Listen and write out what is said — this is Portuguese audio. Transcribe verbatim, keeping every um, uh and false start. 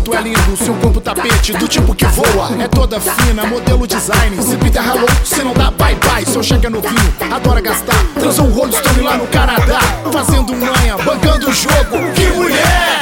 tu é lindo, seu corpo tapete, do tipo que voa. É toda fina, modelo design. Se Peter ralou, se não dá bye bye. Seu cheque é novinho, adora gastar. Transou um Rolling Stone lá no Canadá, fazendo manha, bancando o jogo. Que mulher!